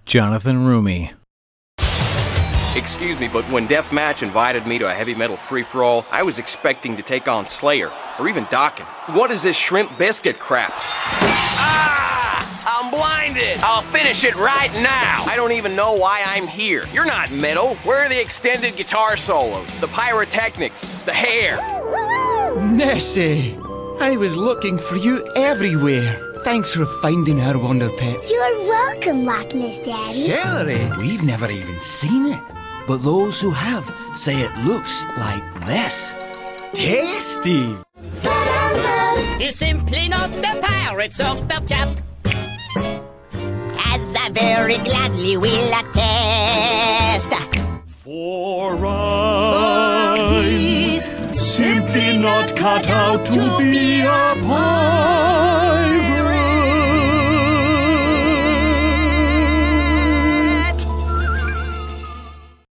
Jonathan Roumie. Excuse me, but when Deathmatch invited me to a heavy metal free-for-all, I was expecting to take on Slayer, or even Dokken. What is this shrimp biscuit crap? Ah! I'm blinded! I'll finish it right now! I don't even know why I'm here. You're not metal. Where are the extended guitar solos, the pyrotechnics, the hair? Nessie, I was looking for you everywhere. Thanks for finding our Wonder Pets. You're welcome, Loch Ness Daddy. Celery? We've never even seen it, but those who have say it looks like this. Tasty! He's simply not the pirate sort of chap, as I very gladly will attest. For I'm simply not cut out to be a pirate.